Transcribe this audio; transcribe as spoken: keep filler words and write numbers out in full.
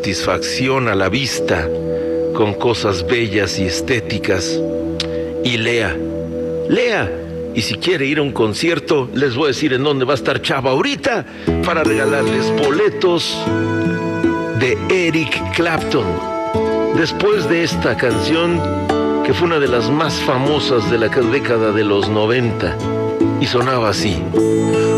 satisfacción a la vista con cosas bellas y estéticas. Y lea, lea. Y si quiere ir a un concierto, les voy a decir en dónde va a estar Chava ahorita para regalarles boletos de Eric Clapton. Después de esta canción, que fue una de las más famosas de la década de los noventa, y sonaba así.